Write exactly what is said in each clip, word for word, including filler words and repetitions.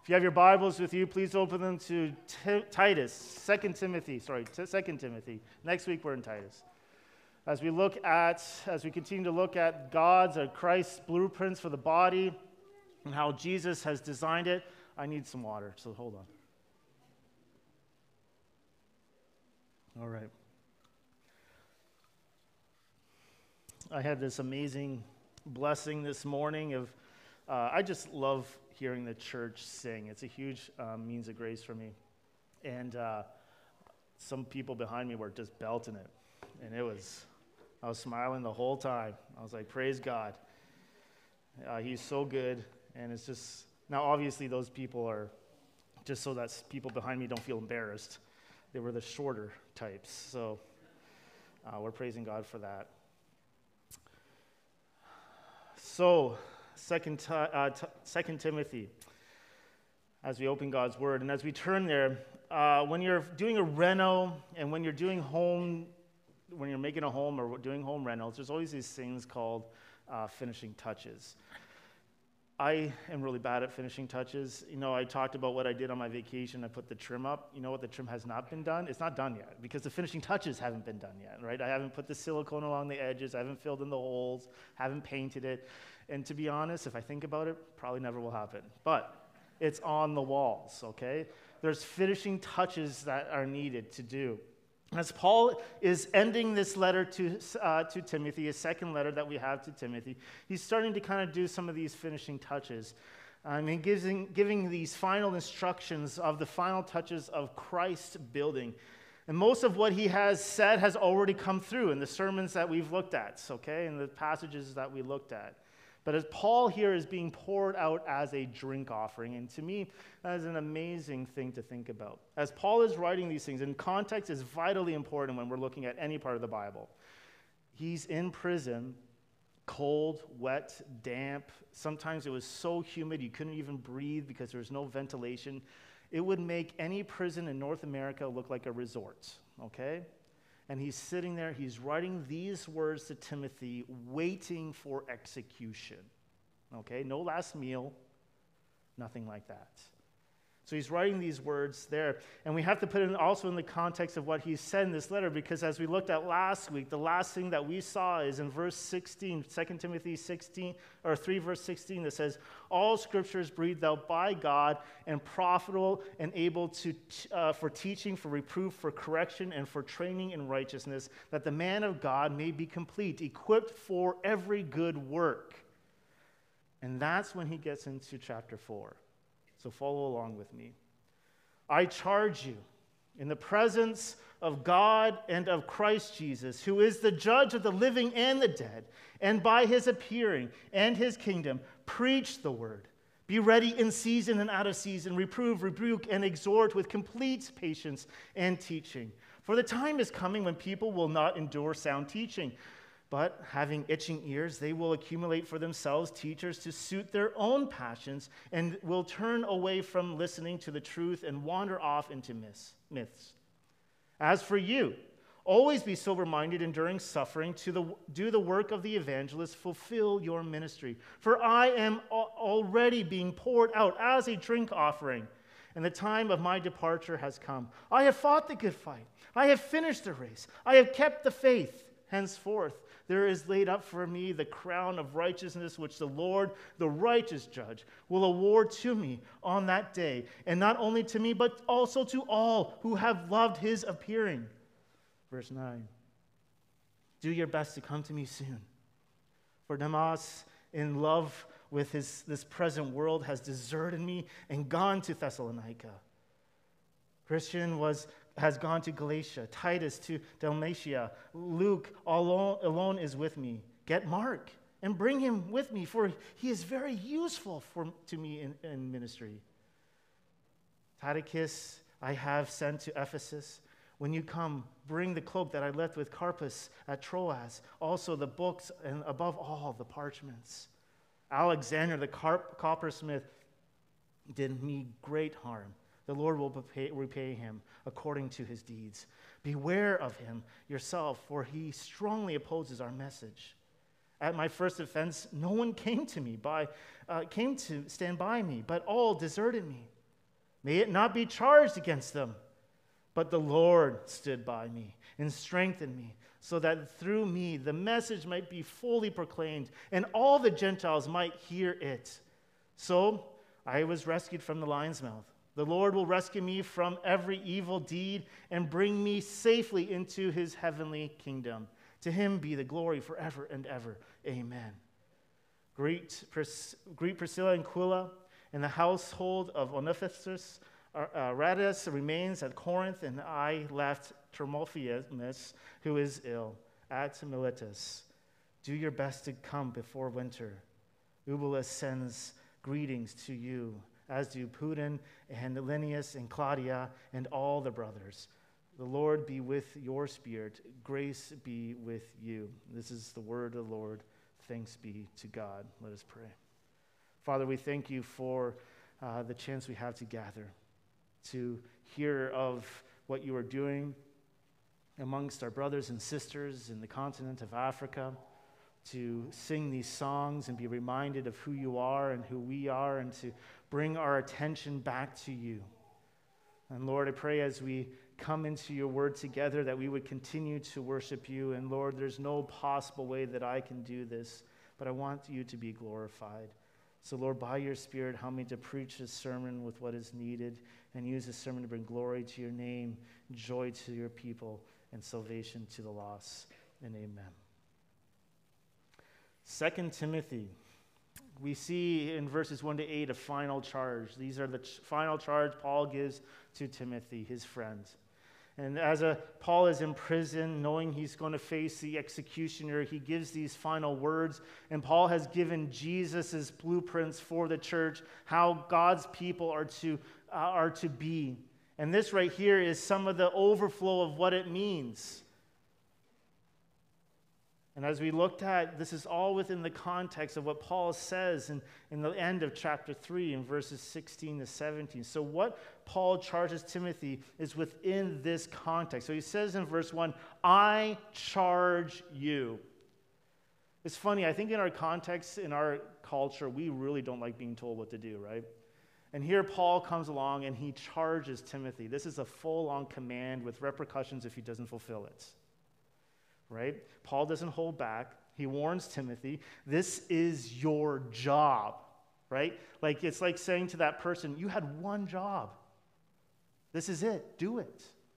If you have your Bibles with you, please open them to T- Titus, Second Timothy, sorry, T- Second Timothy. Next week we're in Titus. As we look at, as we continue to look at God's or Christ's blueprints for the body and how Jesus has designed it, I need some water, so hold on. All right. I had this amazing blessing this morning of, uh, I just love hearing the church sing. It's a huge um, means of grace for me. And uh, some people behind me were just belting it. And it was, I was smiling the whole time. I was like, praise God. Uh, he's so good. And it's just, now obviously those people are, just so that people behind me don't feel embarrassed, they were the shorter types. So uh, we're praising God for that. So, Second, uh, t- Second Timothy, as we open God's Word, and as we turn there, uh, when you're doing a reno, and when you're doing home, when you're making a home or doing home rentals, there's always these things called uh, finishing touches. I am really bad at finishing touches. You know, I talked about what I did on my vacation. I put the trim up. You know what the trim has not been done? It's not done yet because the finishing touches haven't been done yet, right? I haven't put the silicone along the edges. I haven't filled in the holes, haven't painted it. And to be honest, if I think about it, probably never will happen. But it's on the walls, okay? There's finishing touches that are needed to do. As Paul is ending this letter to, uh, to Timothy, a second letter that we have to Timothy, he's starting to kind of do some of these finishing touches. I mean, giving, giving these final instructions of the final touches of Christ's building. And most of what he has said has already come through in the sermons that we've looked at, okay, in the passages that we looked at. But as Paul here is being poured out as a drink offering, and to me, that is an amazing thing to think about. As Paul is writing these things, and context is vitally important when we're looking at any part of the Bible. He's in prison, cold, wet, damp. Sometimes it was so humid you couldn't even breathe because there was no ventilation. It would make any prison in North America look like a resort, okay? And he's sitting there, he's writing these words to Timothy, waiting for execution. Okay, no last meal, nothing like that. So he's writing these words there. And we have to put it also in the context of what he said in this letter, because as we looked at last week, the last thing that we saw is in verse sixteen, Second Timothy sixteen, or three verse sixteen, that says, all scripture is breathed out by God and profitable and able to uh, for teaching, for reproof, for correction, and for training in righteousness, that the man of God may be complete, equipped for every good work. And that's when he gets into chapter four. So follow along with me. I charge you in the presence of God and of Christ Jesus, who is the judge of the living and the dead, and by his appearing and his kingdom, preach the word. Be ready in season and out of season, reprove, rebuke, and exhort with complete patience and teaching. For the time is coming when people will not endure sound teaching, but having itching ears, they will accumulate for themselves teachers to suit their own passions, and will turn away from listening to the truth and wander off into myths. As for you, always be sober-minded, enduring suffering, to the, do the work of the evangelist, fulfill your ministry. For I am already being poured out as a drink offering, and the time of my departure has come. I have fought the good fight. I have finished the race. I have kept the faith. Henceforth, there is laid up for me the crown of righteousness, which the Lord, the righteous judge, will award to me on that day, and not only to me, but also to all who have loved his appearing. Verse nine, do your best to come to me soon. For Demas, in love with his, this present world, has deserted me and gone to Thessalonica. Christian was has gone to Galatia, Titus to Dalmatia, Luke alone, alone is with me. Get Mark and bring him with me, for he is very useful for, to me in, in ministry. Tychicus I have sent to Ephesus. When you come, bring the cloak that I left with Carpus at Troas, also the books, and above all, the parchments. Alexander, the carp- coppersmith, did me great harm. The Lord will repay, repay him according to his deeds. Beware of him yourself, for he strongly opposes our message. At my first offense, no one came to me by uh, came to stand by me, but all deserted me. May it not be charged against them. But the Lord stood by me and strengthened me, so that through me the message might be fully proclaimed, and all the Gentiles might hear it. So I was rescued from the lion's mouth. The Lord will rescue me from every evil deed and bring me safely into his heavenly kingdom. To him be the glory forever and ever. Amen. Greet, Pris- greet Priscilla and Aquila and the household of Onesiphorus. Erastus remains at Corinth, and I left Trophimus, who is ill, at Miletus. Do your best to come before winter. Eubulus sends greetings to you, as do Pudin and Linnaeus and Claudia and all the brothers. The Lord be with your spirit. Grace be with you. This is the word of the Lord. Thanks be to God. Let us pray. Father, we thank you for uh, the chance we have to gather, to hear of what you are doing amongst our brothers and sisters in the continent of Africa, to sing these songs and be reminded of who you are and who we are, and to bring our attention back to you. And Lord, I pray as we come into your word together that we would continue to worship you. And Lord, there's no possible way that I can do this, but I want you to be glorified. So Lord, by your Spirit, help me to preach this sermon with what is needed, and use this sermon to bring glory to your name, joy to your people, and salvation to the lost. And amen. Second Timothy, we see in verses one to eight a final charge. These are the ch- final charge Paul gives to Timothy, his friend. And as a, Paul is in prison, knowing he's going to face the executioner, he gives these final words. And Paul has given Jesus' blueprints for the church, how God's people are to, uh, are to be. And this right here is some of the overflow of what it means. And as we looked at, this is all within the context of what Paul says in, in the end of chapter three in verses sixteen to seventeen. So what Paul charges Timothy is within this context. So he says in verse one, I charge you. It's funny, I think in our context, in our culture, we really don't like being told what to do, right? And here Paul comes along and he charges Timothy. This is a full-on command with repercussions if he doesn't fulfill it. Right? Paul doesn't hold back. He warns Timothy, this is your job, right? Like it's like saying to that person, you had one job. This is it. Do it.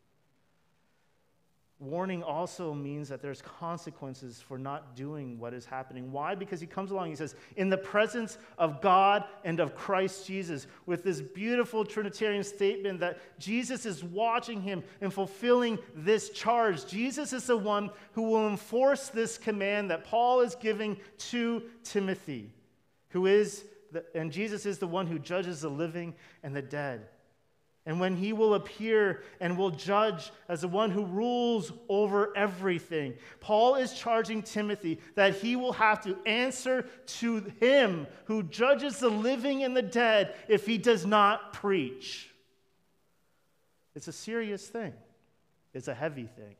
Warning also means that there's consequences for not doing what is happening. Why? Because he comes along, he says, in the presence of God and of Christ Jesus, with this beautiful Trinitarian statement that Jesus is watching him and fulfilling this charge. Jesus is the one who will enforce this command that Paul is giving to Timothy, who is, the, and Jesus is the one who judges the living and the dead. And when he will appear and will judge as the one who rules over everything, Paul is charging Timothy that he will have to answer to him who judges the living and the dead if he does not preach. It's a serious thing. It's a heavy thing.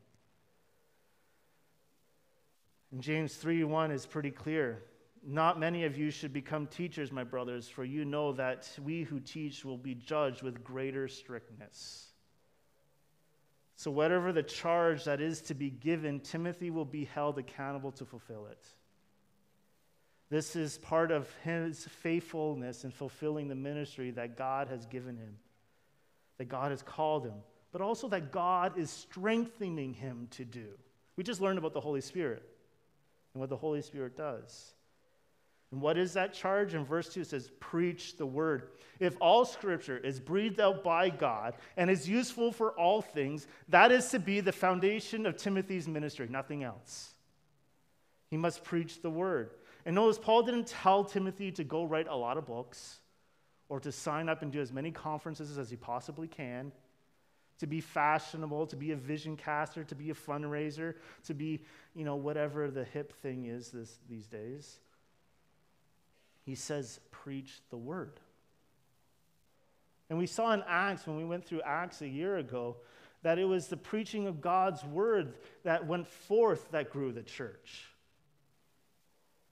And James three one is pretty clear. Not many of you should become teachers, my brothers, for you know that we who teach will be judged with greater strictness. So whatever the charge that is to be given, Timothy will be held accountable to fulfill it. This is part of his faithfulness in fulfilling the ministry that God has given him, that God has called him, but also that God is strengthening him to do. We just learned about the Holy Spirit and what the Holy Spirit does. And what is that charge? In verse two it says, preach the word. If all scripture is breathed out by God and is useful for all things, that is to be the foundation of Timothy's ministry, nothing else. He must preach the word. And notice, Paul didn't tell Timothy to go write a lot of books or to sign up and do as many conferences as he possibly can, to be fashionable, to be a vision caster, to be a fundraiser, to be, you know, whatever the hip thing is this, these days. He says, preach the word. And we saw in Acts, when we went through Acts a year ago, that it was the preaching of God's word that went forth that grew the church.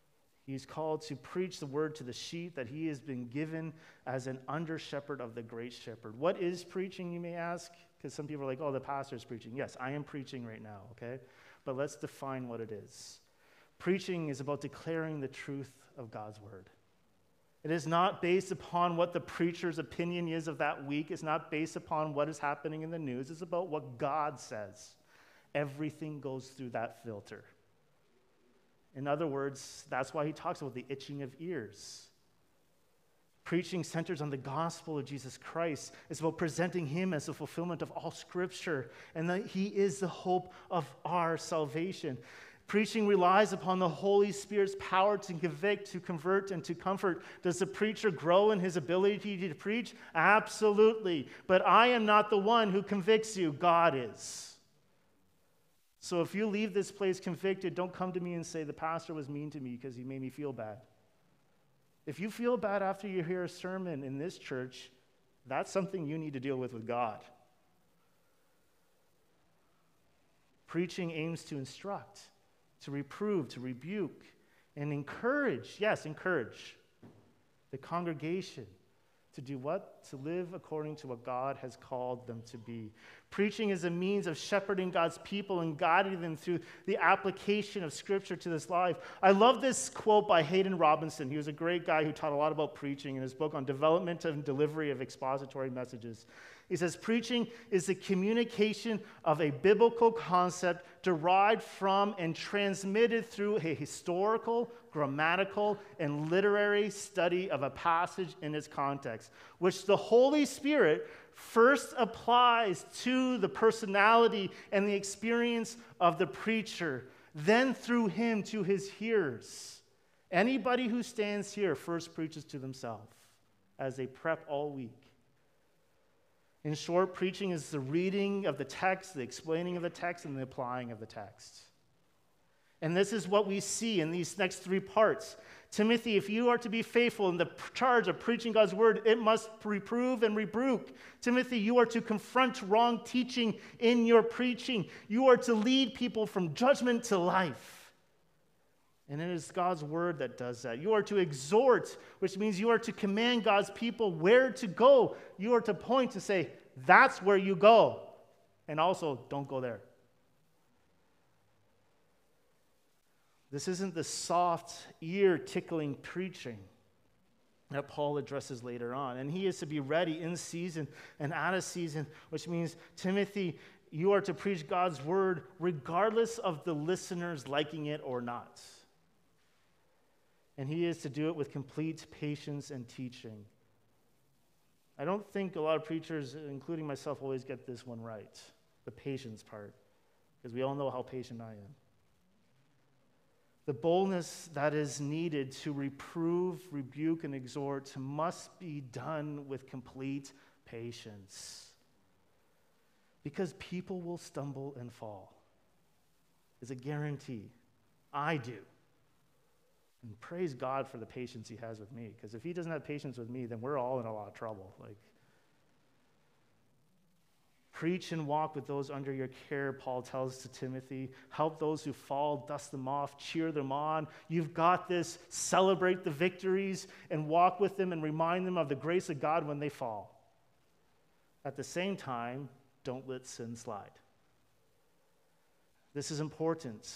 He's called to preach the word to the sheep that he has been given as an under-shepherd of the great shepherd. What is preaching, you may ask? Because some people are like, oh, the pastor's preaching. Yes, I am preaching right now, okay? But let's define what it is. Preaching is about declaring the truth of God's word. It is not based upon what the preacher's opinion is of that week. It's not based upon what is happening in the news. It's about what God says. Everything goes through that filter. In other words, that's why he talks about the itching of ears. Preaching centers on the gospel of Jesus Christ. It's about presenting him as the fulfillment of all Scripture, and that he is the hope of our salvation. Preaching relies upon the Holy Spirit's power to convict, to convert, and to comfort. Does the preacher grow in his ability to preach? Absolutely. But I am not the one who convicts you. God is. So if you leave this place convicted, don't come to me and say, the pastor was mean to me because he made me feel bad. If you feel bad after you hear a sermon in this church, that's something you need to deal with with God. Preaching aims to instruct, to reprove, to rebuke, and encourage, yes, encourage the congregation to do what? To live according to what God has called them to be. Preaching is a means of shepherding God's people and guiding them through the application of Scripture to this life. I love this quote by Hayden Robinson. He was a great guy who taught a lot about preaching in his book on development and delivery of expository messages. He says, preaching is the communication of a biblical concept derived from and transmitted through a historical, grammatical, and literary study of a passage in its context, which the Holy Spirit first applies to the personality and the experience of the preacher, then through him to his hearers. Anybody who stands here first preaches to themselves as they prep all week. In short, preaching is the reading of the text, the explaining of the text, and the applying of the text. And this is what we see in these next three parts. Timothy, if you are to be faithful in the charge of preaching God's word, it must reprove and rebuke. Timothy, you are to confront wrong teaching in your preaching. You are to lead people from judgment to life. And it is God's word that does that. You are to exhort, which means you are to command God's people where to go. You are to point to say, that's where you go. And also, don't go there. This isn't the soft, ear-tickling preaching that Paul addresses later on. And he is to be ready in season and out of season, which means, Timothy, you are to preach God's word regardless of the listeners liking it or not. And he is to do it with complete patience and teaching. I don't think a lot of preachers, including myself, always get this one right, the patience part, because we all know how patient I am. The boldness that is needed to reprove, rebuke, and exhort must be done with complete patience. Because people will stumble and fall. It's a guarantee. I do. And praise God for the patience he has with me, because if he doesn't have patience with me, then we're all in a lot of trouble. Like, preach and walk with those under your care, Paul tells to Timothy. Help those who fall, dust them off, cheer them on. You've got this. Celebrate the victories and walk with them and remind them of the grace of God when they fall. At the same time, don't let sin slide. This is important.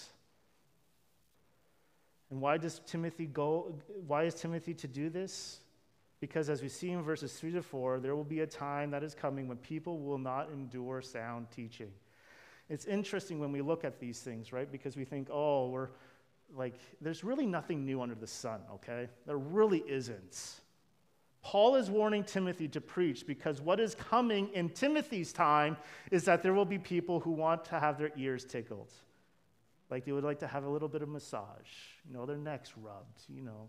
And why does Timothy go? Why is Timothy to do this? Because as we see in verses three to four, there will be a time that is coming when people will not endure sound teaching. It's interesting when we look at these things, right? Because we think, oh, we're like, there's really nothing new under the sun, okay? There really isn't. Paul is warning Timothy to preach because what is coming in Timothy's time is that there will be people who want to have their ears tickled. Like they would like to have a little bit of massage, you know, their necks rubbed, you know.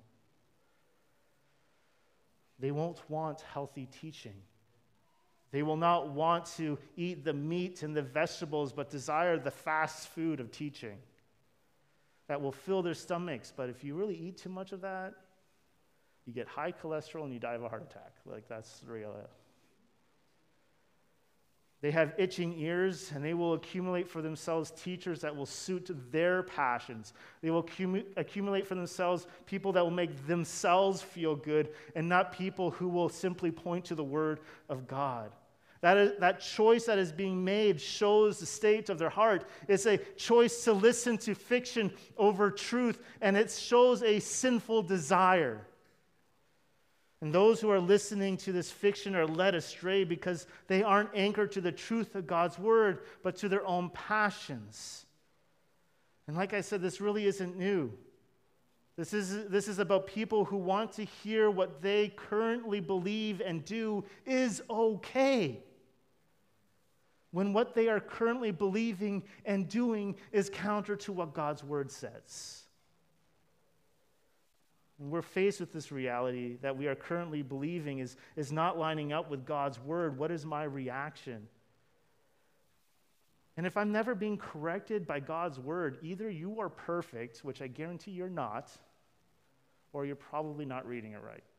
They won't want healthy teaching. They will not want to eat the meat and the vegetables, but desire the fast food of teaching that will fill their stomachs. But if you really eat too much of that, you get high cholesterol and you die of a heart attack. Like, that's the reality. They have itching ears, and they will accumulate for themselves teachers that will suit their passions. They will accumu- accumulate for themselves people that will make themselves feel good, and not people who will simply point to the Word of God. That, is, that choice that is being made shows the state of their heart. It's a choice to listen to fiction over truth, and it shows a sinful desire. And those who are listening to this fiction are led astray because they aren't anchored to the truth of God's word, but to their own passions. And like I said, this really isn't new. This is, this is about people who want to hear what they currently believe and do is okay, when what they are currently believing and doing is counter to what God's word says. And we're faced with this reality that we are currently believing is, is not lining up with God's word. What is my reaction? And if I'm never being corrected by God's word, either you are perfect, which I guarantee you're not, or you're probably not reading it right.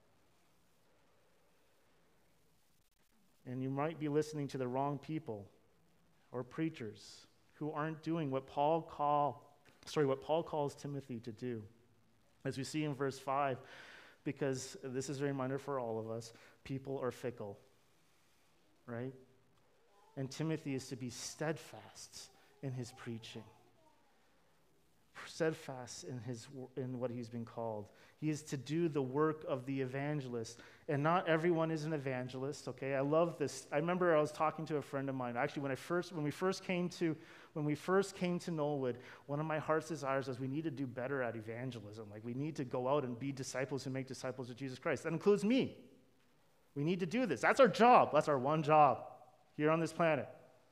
And you might be listening to the wrong people or preachers who aren't doing what Paul call, sorry, what Paul calls Timothy to do. As we see in verse five, because this is a reminder for all of us, people are fickle, right? And Timothy is to be steadfast in his preaching, steadfast in his in what he's been called. He is to do the work of the evangelist, and not everyone is an evangelist. Okay, I love this. I remember I was talking to a friend of mine. Actually, when I first when we first came to when we first came to Knollwood, one of my heart's desires was we need to do better at evangelism. Like we need to go out and be disciples who make disciples of Jesus Christ. That includes me. We need to do this. That's our job. That's our one job here on this planet.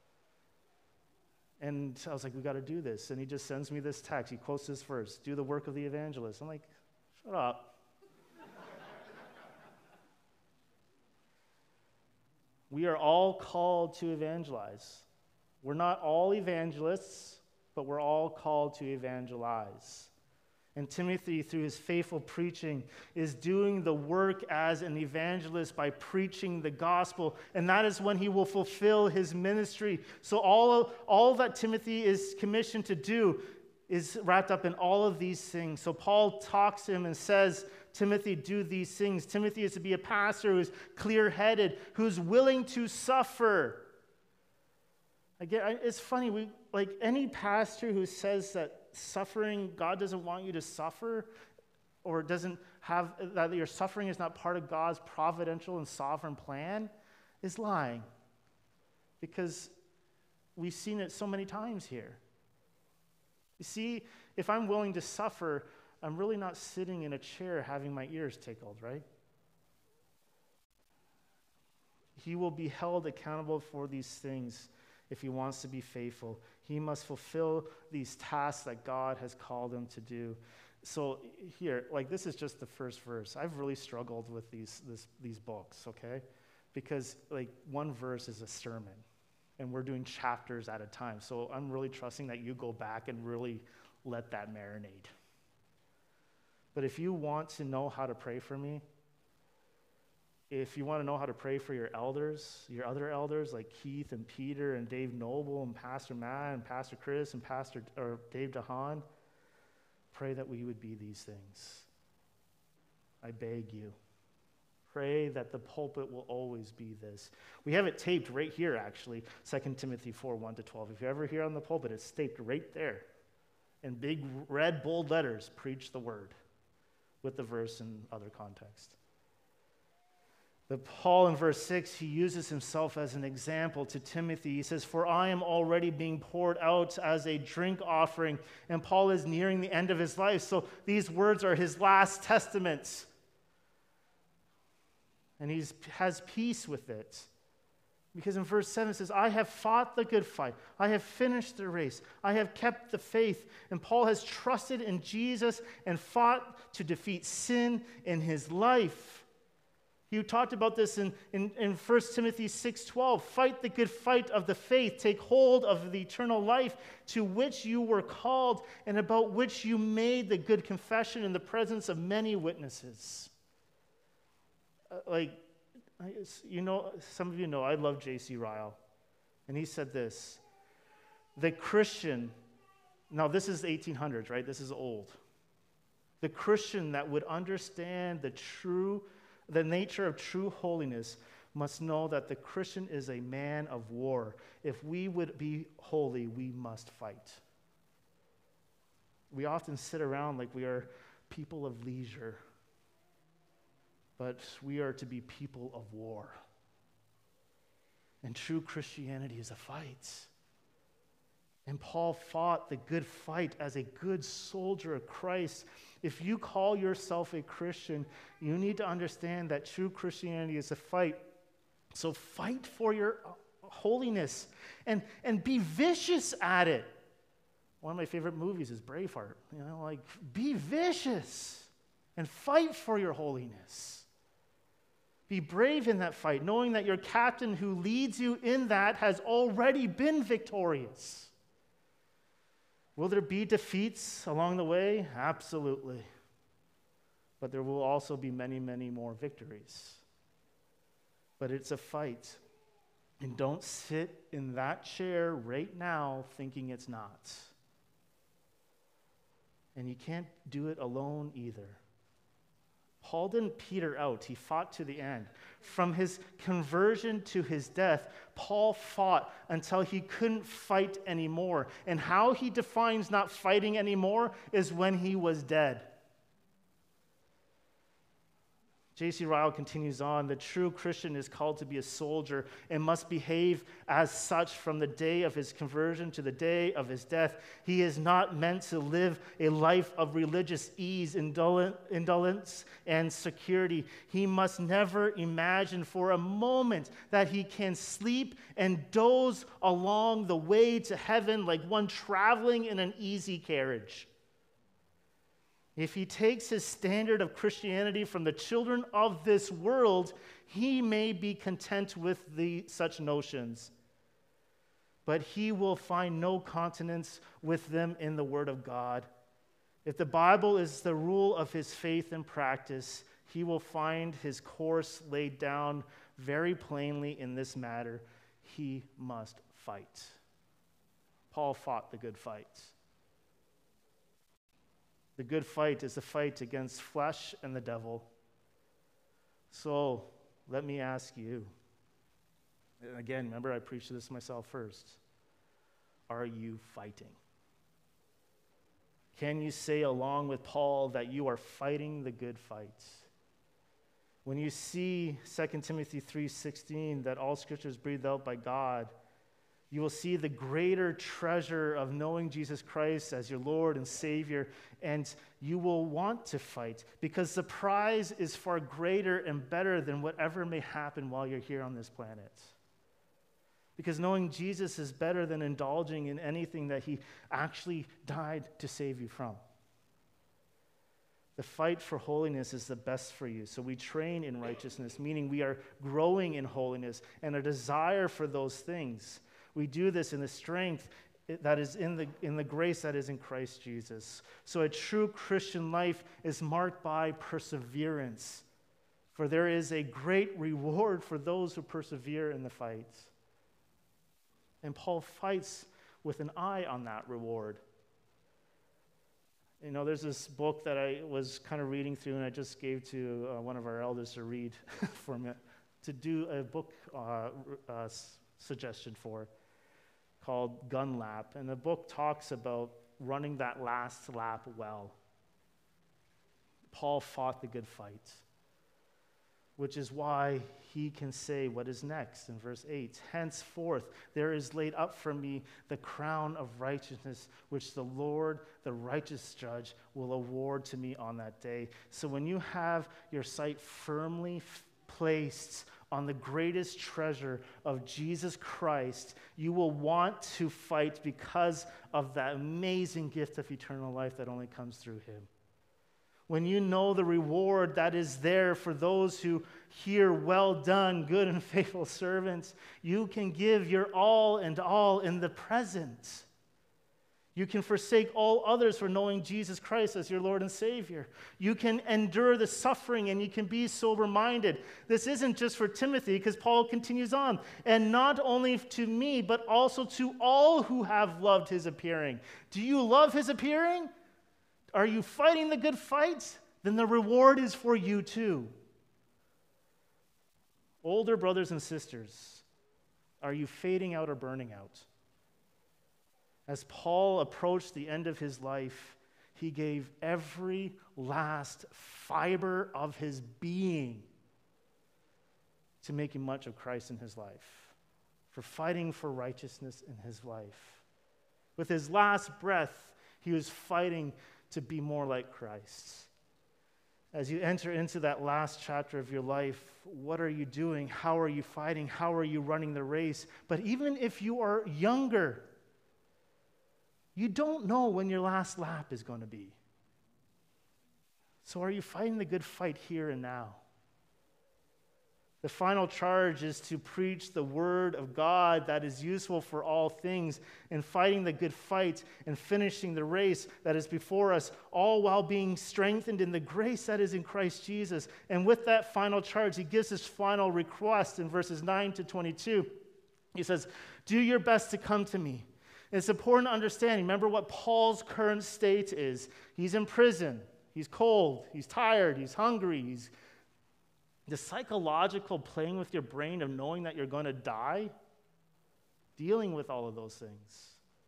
And I was like, we got to do this. And he just sends me this text. He quotes this verse, do the work of the evangelist. I'm like, shut up. We are all called to evangelize. We're not all evangelists, but we're all called to evangelize. And Timothy, through his faithful preaching, is doing the work as an evangelist by preaching the gospel. And that is when he will fulfill his ministry. So all, all that Timothy is commissioned to do is wrapped up in all of these things. So Paul talks to him and says, Timothy, do these things. Timothy is to be a pastor who's clear-headed, who's willing to suffer. Again, it's funny, we like any pastor who says that suffering, God doesn't want you to suffer, or doesn't have, that your suffering is not part of God's providential and sovereign plan, is lying. Because we've seen it so many times here. You see, if I'm willing to suffer, I'm really not sitting in a chair having my ears tickled, right? He will be held accountable for these things. If he wants to be faithful, he must fulfill these tasks that God has called him to do. So here, like this is just the first verse. I've really struggled with these this, these books, okay? Because like one verse is a sermon, and we're doing chapters at a time. So I'm really trusting that you go back and really let that marinate. But if you want to know how to pray for me, if you want to know how to pray for your elders, your other elders like Keith and Peter and Dave Noble and Pastor Matt and Pastor Chris and Pastor or Dave DeHaan, pray that we would be these things. I beg you. Pray that the pulpit will always be this. We have it taped right here, actually, Second Timothy four, one to twelve. If you're ever here on the pulpit, it's taped right there. In big, red, bold letters, preach the word, with the verse in other context. But Paul in verse six, he uses himself as an example to Timothy. He says, for I am already being poured out as a drink offering. And Paul is nearing the end of his life. So these words are his last testaments. And he has peace with it. Because in verse seven it says, I have fought the good fight. I have finished the race. I have kept the faith. And Paul has trusted in Jesus and fought to defeat sin in his life. You talked about this in, in, in First Timothy six twelve. Fight the good fight of the faith. Take hold of the eternal life to which you were called and about which you made the good confession in the presence of many witnesses. Uh, like, you know, some of you know I love J C Ryle. And he said this, the Christian, now this is the eighteen hundreds, right? This is old. The Christian that would understand the true, the nature of true holiness must know that the Christian is a man of war. If we would be holy, we must fight. We often sit around like we are people of leisure, but we are to be people of war. And true Christianity is a fight. And Paul fought the good fight as a good soldier of Christ. If you call yourself a Christian, you need to understand that true Christianity is a fight. So fight for your holiness and, and be vicious at it. One of my favorite movies is Braveheart. You know, like, be vicious and fight for your holiness. Be brave in that fight, knowing that your captain who leads you in that has already been victorious. Will there be defeats along the way? Absolutely. But there will also be many, many more victories. But it's a fight. And don't sit in that chair right now thinking it's not. And you can't do it alone either. Paul didn't peter out. He fought to the end. From his conversion to his death, Paul fought until he couldn't fight anymore. And how he defines not fighting anymore is when he was dead. J C Ryle continues on, the true Christian is called to be a soldier and must behave as such from the day of his conversion to the day of his death. He is not meant to live a life of religious ease, indolence, and security. He must never imagine for a moment that he can sleep and doze along the way to heaven like one traveling in an easy carriage. If he takes his standard of Christianity from the children of this world, he may be content with the, such notions. But he will find no continence with them in the Word of God. If the Bible is the rule of his faith and practice, he will find his course laid down very plainly in this matter. He must fight. Paul fought the good fight. The good fight is a fight against flesh and the devil. So let me ask you, and again, remember I preached this myself first. Are you fighting? Can you say along with Paul that you are fighting the good fight? When you see Second Timothy three sixteen, that all scripture is breathed out by God, you will see the greater treasure of knowing Jesus Christ as your Lord and Savior, and you will want to fight because the prize is far greater and better than whatever may happen while you're here on this planet. Because knowing Jesus is better than indulging in anything that he actually died to save you from. The fight for holiness is the best for you. So we train in righteousness, meaning we are growing in holiness and a desire for those things. We do this in the strength that is in the, in the grace that is in Christ Jesus. So a true Christian life is marked by perseverance, for there is a great reward for those who persevere in the fight. And Paul fights with an eye on that reward. You know, there's this book that I was kind of reading through, and I just gave to uh, one of our elders to read for me, to do a book uh, uh, suggestion for, called Gun Lap. And the book talks about running that last lap well. Paul fought the good fight, which is why he can say what is next in verse eight. Henceforth, there is laid up for me the crown of righteousness, which the Lord, the righteous judge, will award to me on that day. So when you have your sight firmly f- placed on the greatest treasure of Jesus Christ, you will want to fight because of that amazing gift of eternal life that only comes through him. When you know the reward that is there for those who hear, well done, good and faithful servants, you can give your all and all in the present. You can forsake all others for knowing Jesus Christ as your Lord and Savior. You can endure the suffering and you can be sober-minded. This isn't just for Timothy, because Paul continues on. And not only to me, but also to all who have loved his appearing. Do you love his appearing? Are you fighting the good fight? Then the reward is for you too. Older brothers and sisters, are you fading out or burning out? As Paul approached the end of his life, he gave every last fiber of his being to making much of Christ in his life, for fighting for righteousness in his life. With his last breath, he was fighting to be more like Christ. As you enter into that last chapter of your life, what are you doing? How are you fighting? How are you running the race? But even if you are younger, you don't know when your last lap is going to be. So are you fighting the good fight here and now? The final charge is to preach the word of God that is useful for all things, and fighting the good fight and finishing the race that is before us, all while being strengthened in the grace that is in Christ Jesus. And with that final charge, he gives his final request in verses nine to twenty-two. He says, "Do your best to come to me." It's important to understand. Remember what Paul's current state is. He's in prison. He's cold. He's tired. He's hungry. He's the psychological playing with your brain of knowing that you're going to die, dealing with all of those things.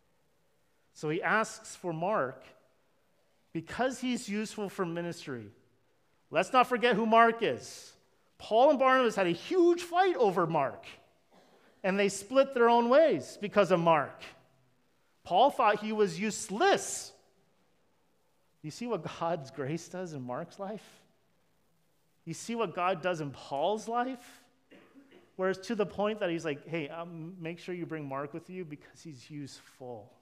So he asks for Mark because he's useful for ministry. Let's not forget who Mark is. Paul and Barnabas had a huge fight over Mark, and they split their own ways because of Mark. Paul thought he was useless. You see what God's grace does in Mark's life? You see what God does in Paul's life? Whereas to the point that he's like, hey, um, make sure you bring Mark with you because he's useful.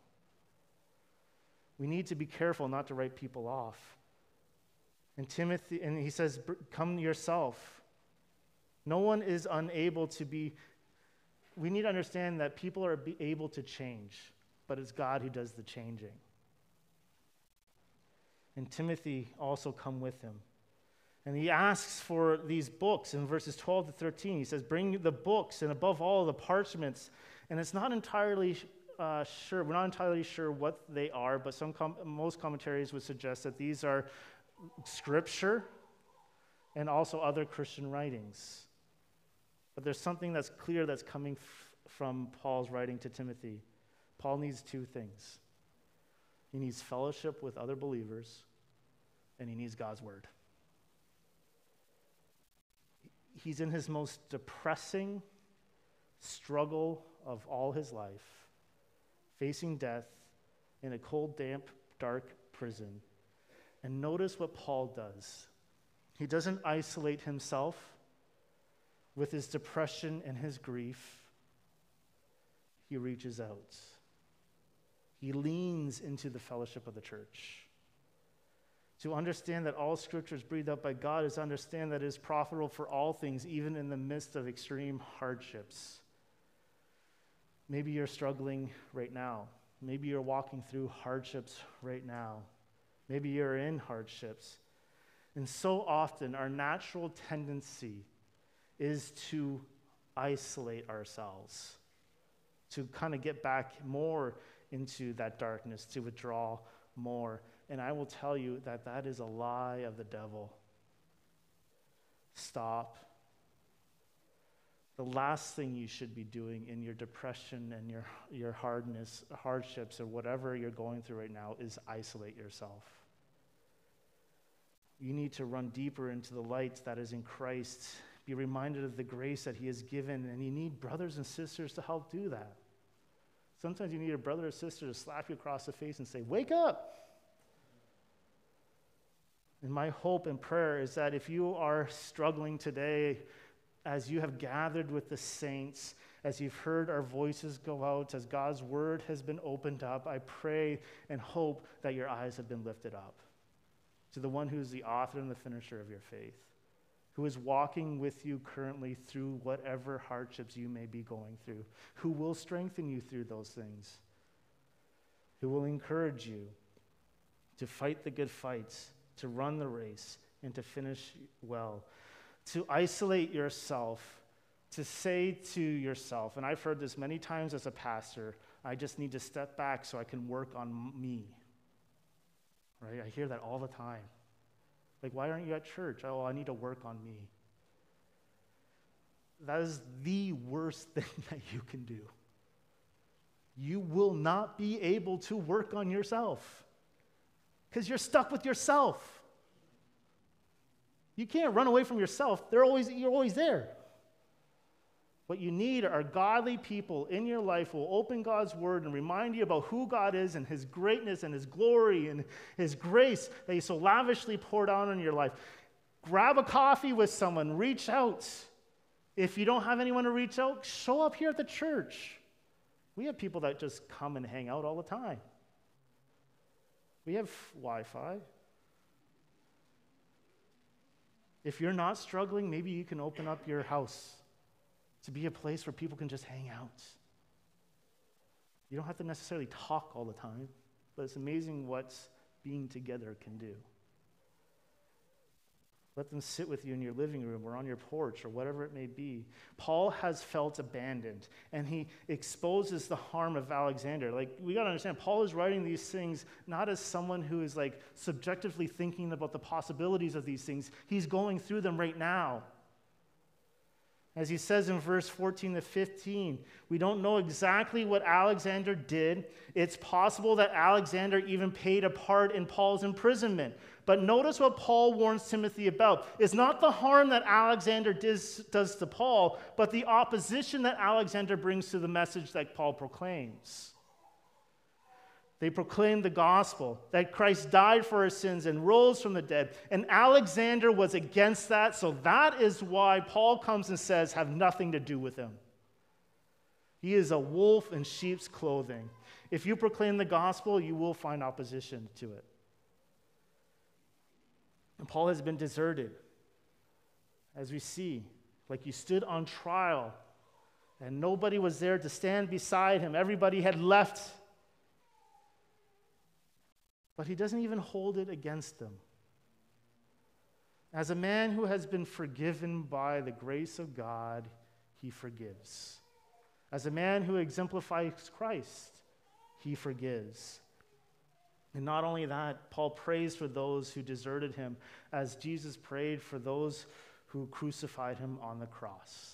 We need to be careful not to write people off. And Timothy, and he says, come yourself. No one is unable to be, we need to understand that people are able to change, but it's God who does the changing. And Timothy also come with him. And he asks for these books in verses twelve to thirteen. He says, bring the books and above all the parchments. And it's not entirely uh, sure, we're not entirely sure what they are, but some com- most commentaries would suggest that these are scripture and also other Christian writings. But there's something that's clear that's coming f- from Paul's writing to Timothy. Paul needs two things. He needs fellowship with other believers, and he needs God's word. He's in his most depressing struggle of all his life, facing death in a cold, damp, dark prison. And notice what Paul does. He doesn't isolate himself with his depression and his grief. He reaches out. He leans into the fellowship of the church. To understand that all Scripture is breathed out by God is to understand that it is profitable for all things, even in the midst of extreme hardships. Maybe you're struggling right now. Maybe you're walking through hardships right now. Maybe you're in hardships. And so often, our natural tendency is to isolate ourselves, to kind of get back more into that darkness, to withdraw more. And I will tell you that that is a lie of the devil. Stop. The last thing you should be doing in your depression and your, your hardness, hardships, or whatever you're going through right now is isolate yourself. You need to run deeper into the light that is in Christ. Be reminded of the grace that he has given, and you need brothers and sisters to help do that. Sometimes you need a brother or sister to slap you across the face and say, wake up. And my hope and prayer is that if you are struggling today, as you have gathered with the saints, as you've heard our voices go out, as God's word has been opened up, I pray and hope that your eyes have been lifted up to the one who is the author and the finisher of your faith, who is walking with you currently through whatever hardships you may be going through, who will strengthen you through those things. who will encourage you to fight the good fights, to run the race, and to finish well. To isolate yourself, to say to yourself, and I've heard this many times as a pastor, I just need to step back so I can work on me. Right? I hear that all the time. Like, why aren't you at church? Oh, I need to work on me. That is the worst thing that you can do. You will not be able to work on yourself because you're stuck with yourself. You can't run away from yourself. They're always, you're always there. What you need are godly people in your life who will open God's word and remind you about who God is and his greatness and his glory and his grace that he so lavishly poured out on your life. Grab a coffee with someone. Reach out. If you don't have anyone to reach out, show up here at the church. We have people that just come and hang out all the time. We have Wi-Fi. If you're not struggling, maybe you can open up your house to be a place where people can just hang out. You don't have to necessarily talk all the time, but it's amazing what being together can do. Let them sit with you in your living room or on your porch or whatever it may be. Paul has felt abandoned, and he exposes the harm of Alexander. Like, we got to understand, Paul is writing these things not as someone who is like subjectively thinking about the possibilities of these things. He's going through them right now. As he says in verse fourteen to fifteen, we don't know exactly what Alexander did. It's possible that Alexander even played a part in Paul's imprisonment. But notice what Paul warns Timothy about. It's not the harm that Alexander does, does to Paul, but the opposition that Alexander brings to the message that Paul proclaims. They proclaimed the gospel, that Christ died for our sins and rose from the dead. And Alexander was against that, so that is why Paul comes and says, have nothing to do with him. He is a wolf in sheep's clothing. If you proclaim the gospel, you will find opposition to it. And Paul has been deserted, as we see. Like, he stood on trial, and nobody was there to stand beside him. Everybody had left. But he doesn't even hold it against them. As a man who has been forgiven by the grace of God, he forgives. As a man who exemplifies Christ, he forgives. And not only that, Paul prays for those who deserted him, as Jesus prayed for those who crucified him on the cross.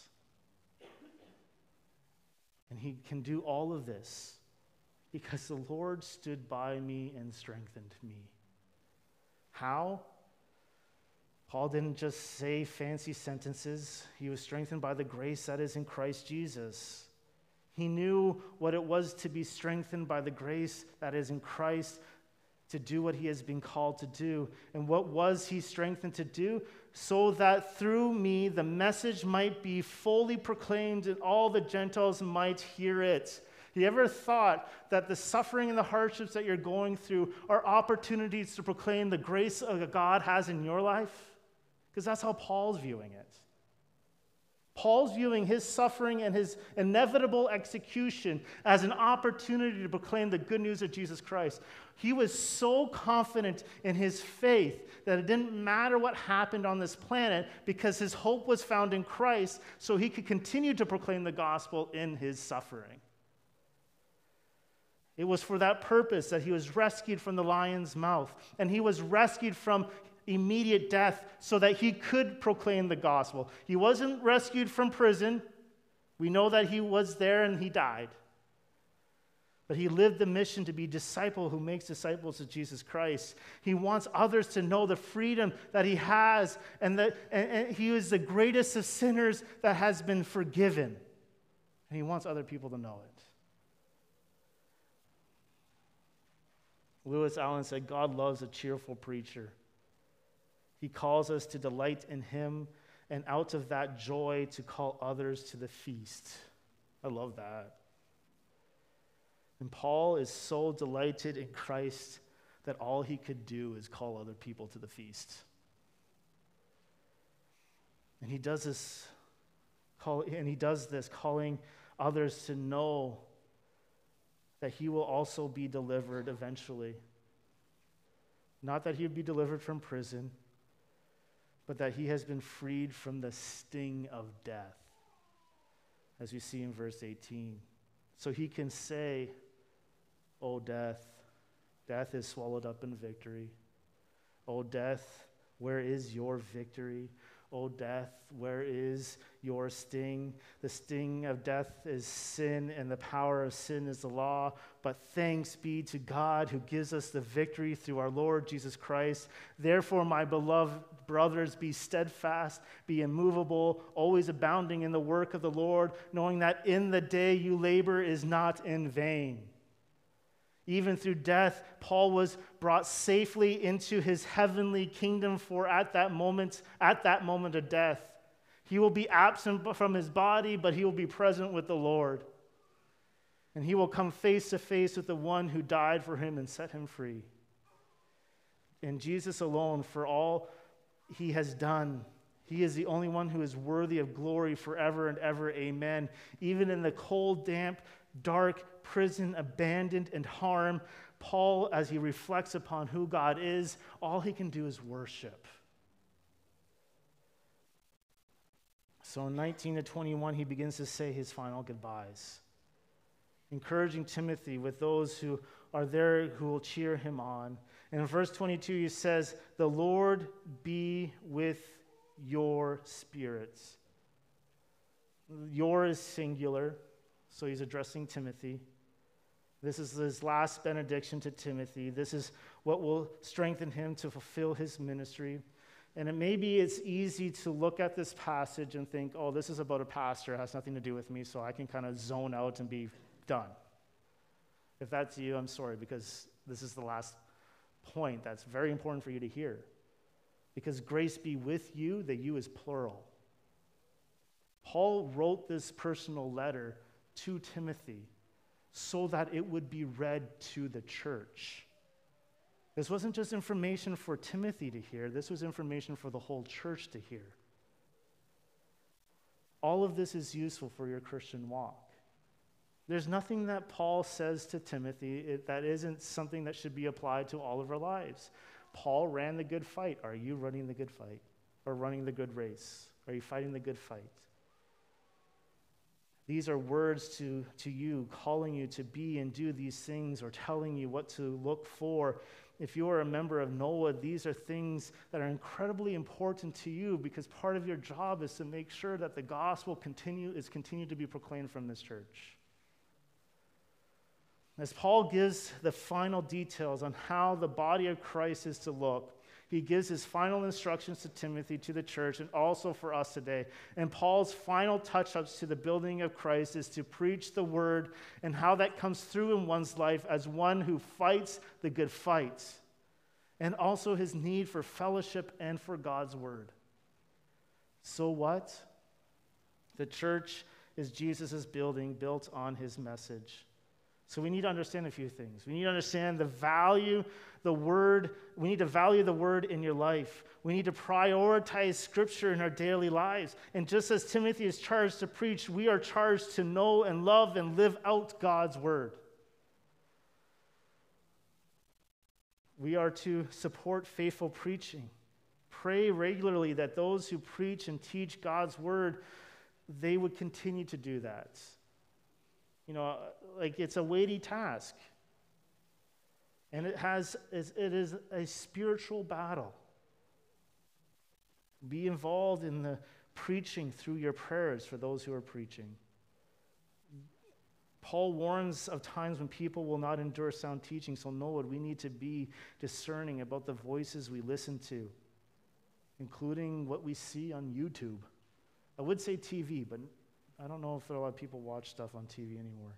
And he can do all of this because the Lord stood by me and strengthened me. How? Paul didn't just say fancy sentences. He was strengthened by the grace that is in Christ Jesus. He knew what it was to be strengthened by the grace that is in Christ to do what he has been called to do. And what was he strengthened to do? So that through me the message might be fully proclaimed and all the Gentiles might hear it. You ever thought that the suffering and the hardships that you're going through are opportunities to proclaim the grace that God has in your life? Because that's how Paul's viewing it. Paul's viewing his suffering and his inevitable execution as an opportunity to proclaim the good news of Jesus Christ. He was so confident in his faith that it didn't matter what happened on this planet because his hope was found in Christ, so he could continue to proclaim the gospel in his suffering. It was for that purpose that he was rescued from the lion's mouth, and he was rescued from immediate death so that he could proclaim the gospel. He wasn't rescued from prison. We know that he was there and he died. But he lived the mission to be a disciple who makes disciples of Jesus Christ. He wants others to know the freedom that he has and that and, and he is the greatest of sinners that has been forgiven. And he wants other people to know it. Lewis Allen said, God loves a cheerful preacher. He calls us to delight in him, and out of that joy to call others to the feast. I love that. And Paul is so delighted in Christ that all he could do is call other people to the feast. And he does this, call, and he does this, calling others to know that he will also be delivered eventually. Not that he would be delivered from prison, but that he has been freed from the sting of death, as we see in verse eighteen. So he can say, "O death, death is swallowed up in victory. O death, where is your victory? O death, where is your sting? The sting of death is sin, and the power of sin is the law. But thanks be to God who gives us the victory through our Lord Jesus Christ. Therefore, my beloved brothers, be steadfast, be immovable, always abounding in the work of the Lord, knowing that in the day you labor is not in vain." Even through death, Paul was brought safely into his heavenly kingdom, for at that moment, at that moment of death, he will be absent from his body, but he will be present with the Lord. And he will come face to face with the one who died for him and set him free. And Jesus alone, for all he has done, he is the only one who is worthy of glory forever and ever. Amen. Even in the cold, damp, dark prison, abandoned and harmed, Paul, as he reflects upon who God is, all he can do is worship. So in nineteen to twenty-one, he begins to say his final goodbyes, encouraging Timothy with those who are there who will cheer him on. And in verse twenty-two, he says, "The Lord be with your spirits." Your is singular, so he's addressing Timothy. This is his last benediction to Timothy. This is what will strengthen him to fulfill his ministry. And it maybe it's easy to look at this passage and think, oh, this is about a pastor. It has nothing to do with me, so I can kind of zone out and be done. If that's you, I'm sorry, because this is the last point that's very important for you to hear. Because grace be with you, the you is plural. Paul wrote this personal letter to Timothy so that it would be read to the church. This wasn't just information for Timothy to hear. This was information for the whole church to hear. All of this is useful for your Christian walk. There's nothing that Paul says to Timothy it, that isn't something that should be applied to all of our lives. Paul ran the good fight. Are you running the good fight? Or running the good race? Are you fighting the good fight? These are words to, to you, calling you to be and do these things, or telling you what to look for. If you are a member of Noah, these are things that are incredibly important to you, because part of your job is to make sure that the gospel continue is continued to be proclaimed from this church. As Paul gives the final details on how the body of Christ is to look, he gives his final instructions to Timothy, to the church, and also for us today. And Paul's final touch-ups to the building of Christ is to preach the word and how that comes through in one's life as one who fights the good fight, and also his need for fellowship and for God's word. So what? The church is Jesus' building built on his message. So we need to understand a few things. We need to understand the value, the word. We need to value the word in your life. We need to prioritize Scripture in our daily lives. And just as Timothy is charged to preach, we are charged to know and love and live out God's word. We are to support faithful preaching. Pray regularly that those who preach and teach God's word, they would continue to do that. You know, like it's a weighty task. And it has, it is a spiritual battle. Be involved in the preaching through your prayers for those who are preaching. Paul warns of times when people will not endure sound teaching, so know what we need to be discerning about the voices we listen to, including what we see on YouTube. I would say T V, but I don't know if a lot of people watch stuff on T V anymore.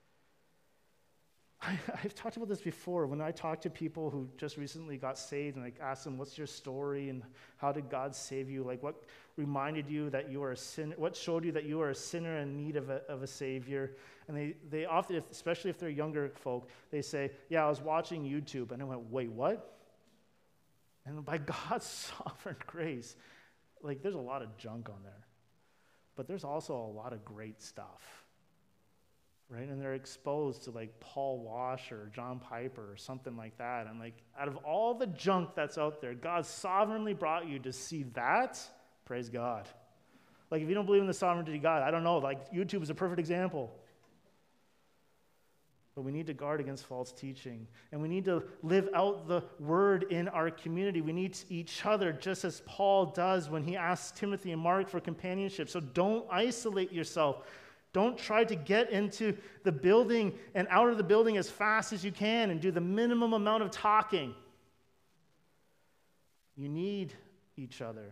I, I've talked about this before. When I talk to people who just recently got saved and like ask them, what's your story and how did God save you? Like what reminded you that you are a sinner? What showed you that you are a sinner in need of a, of a Savior? And they, they often, especially if they're younger folk, they say, yeah, I was watching YouTube. And I went, wait, what? And by God's sovereign grace, like there's a lot of junk on there. But there's also a lot of great stuff. right? And they're exposed to like Paul Washer or John Piper or something like that. And like out of all the junk that's out there, God sovereignly brought you to see that. Praise God. Like if you don't believe in the sovereignty of God, I don't know, like YouTube is a perfect example. But we need to guard against false teaching. And we need to live out the word in our community. We need each other, just as Paul does when he asks Timothy and Mark for companionship. So don't isolate yourself. Don't try to get into the building and out of the building as fast as you can and do the minimum amount of talking. You need each other.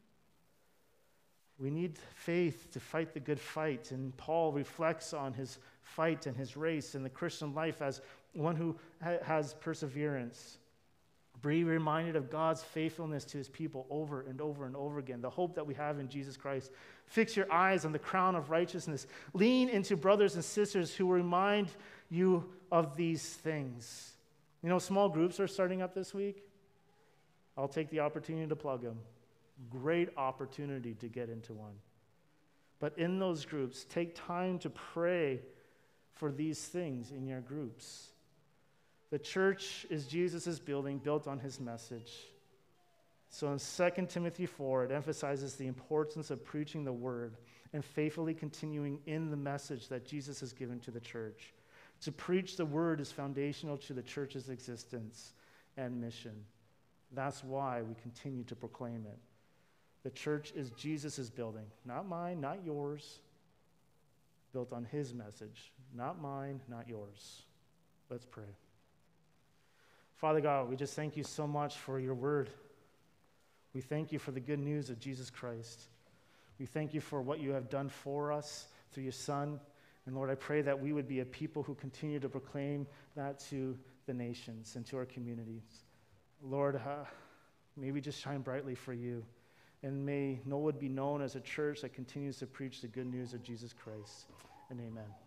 We need faith to fight the good fight. And Paul reflects on his fight and his race in the Christian life as one who ha- has perseverance. Be reminded of God's faithfulness to his people over and over and over again, the hope that we have in Jesus Christ. Fix your eyes on the crown of righteousness. Lean into brothers and sisters who remind you of these things. You know, small groups are starting up this week. I'll take the opportunity to plug them. Great opportunity to get into one. But in those groups, take time to pray for these things in your groups. The church is Jesus' building built on his message. So in Second Timothy four, it emphasizes the importance of preaching the word and faithfully continuing in the message that Jesus has given to the church. To preach the word is foundational to the church's existence and mission. That's why we continue to proclaim it. The church is Jesus' building, not mine, not yours, built on his message, not mine, not yours. Let's pray. Father God, we just thank you so much for your word. We thank you for the good news of Jesus Christ. We thank you for what you have done for us through your Son. And Lord, I pray that we would be a people who continue to proclaim that to the nations and to our communities. Lord, uh, may we just shine brightly for you. And may Knollwood be known as a church that continues to preach the good news of Jesus Christ. And amen.